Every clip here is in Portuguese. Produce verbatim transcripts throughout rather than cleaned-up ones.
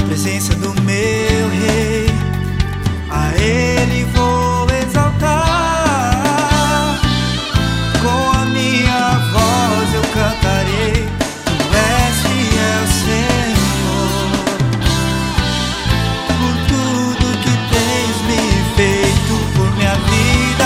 presença do meu Rei, a Ele vou exaltar. Com a minha voz eu cantarei: Tu és fiel, Senhor, por tudo que tens me feito, por minha vida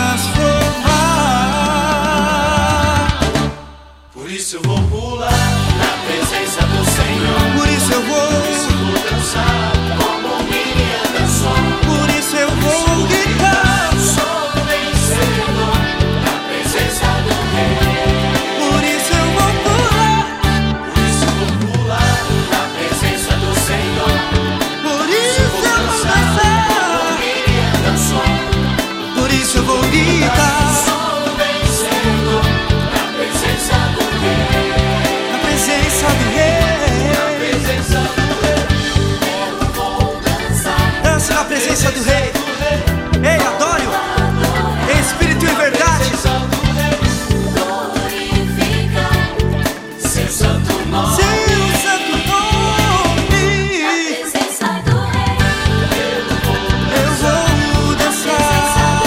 transformar. Por isso eu vou pular na presença do Senhor. Por isso eu vou, Por isso eu vou dançar como Miriam dançou. por isso eu vou gritar. Sou vencedor na presença do Rei. Por isso eu vou pular. Por isso eu vou pular na presença do Senhor. Por isso eu vou dançar. Como Miriam dançou. Por isso eu vou gritar. Sou vencedor na presença do Rei. Na presença do Rei. Presença do Rei. Eu vou dançar. Dança na presença do Rei. Ei, adore-o em espírito e em verdade. Glorifica seu santo nome. Seu santo nome. Presença do Rei, Eu vou dançar.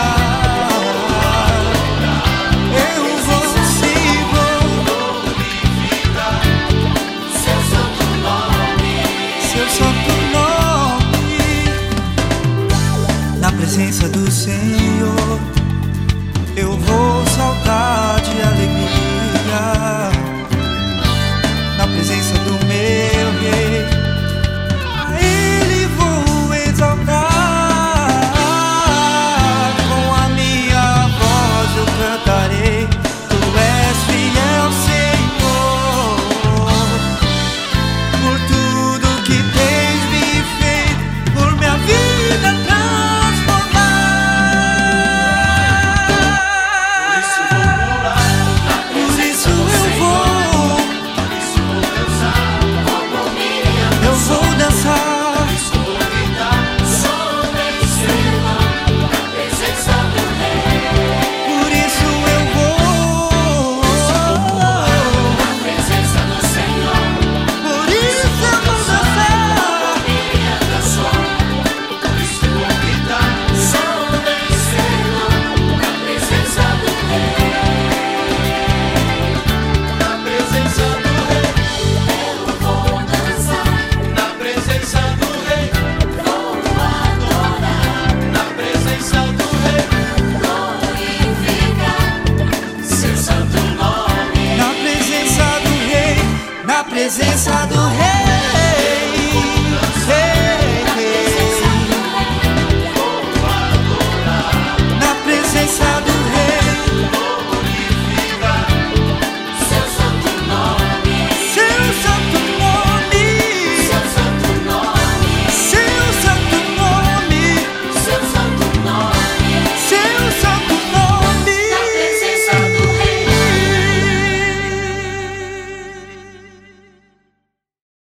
Eu vou sim, vou. Seu santo nome. Seu santo nome. Na presença do Senhor eu vou saltar de alegria.